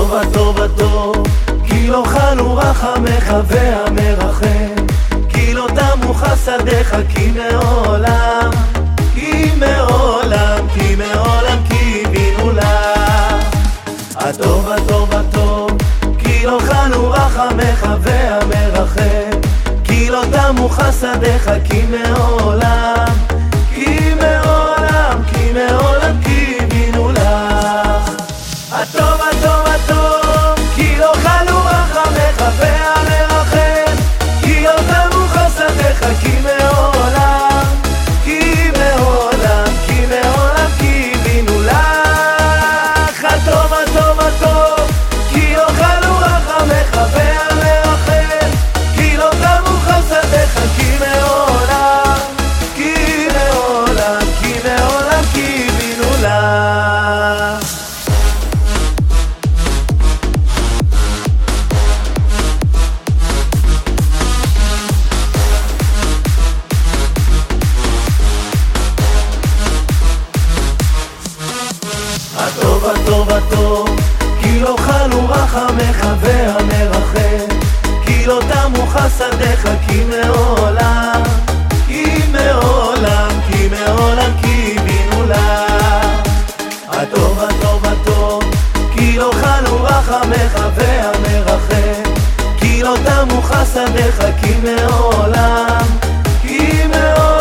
הטוב הטוב הטוב, כי לא חלו רחמך והמרחם, כי לא תמו חסדיך, כי מעולם, כי מעולם, כי מעולם קיווינו לך. הטוב הטוב הטוב, כי לא חלו רחמך והמרחם, כי לא תמו חסדיך, כי מעולם, כי מעולם, כי מעולם קיווינו לך. הטוב הטוב הטוב, כי לא חלו רחמך והמרחם, כי לא תמו חסדיך, כי מעולם, כי מעולם, כי מעולם קיווינו לך. הטוב הטוב הטוב, כי לא חלו רחמך והמרחם, כי לא תמו חסדיך, כי מעולם, כי מעולם, כי מעולם קיווינו לך. הטוב הטוב הטוב, כי לא חלו רחמך והמרחם, כי לא תמו חסדיך, כי מעולם, כי מעולם, כי מעולם קיווינו לך. הטוב הטוב הטוב, כי לא חלו רחמך והמרחם, כי לא תמו חסדיך, כי מעולם, כי מעולם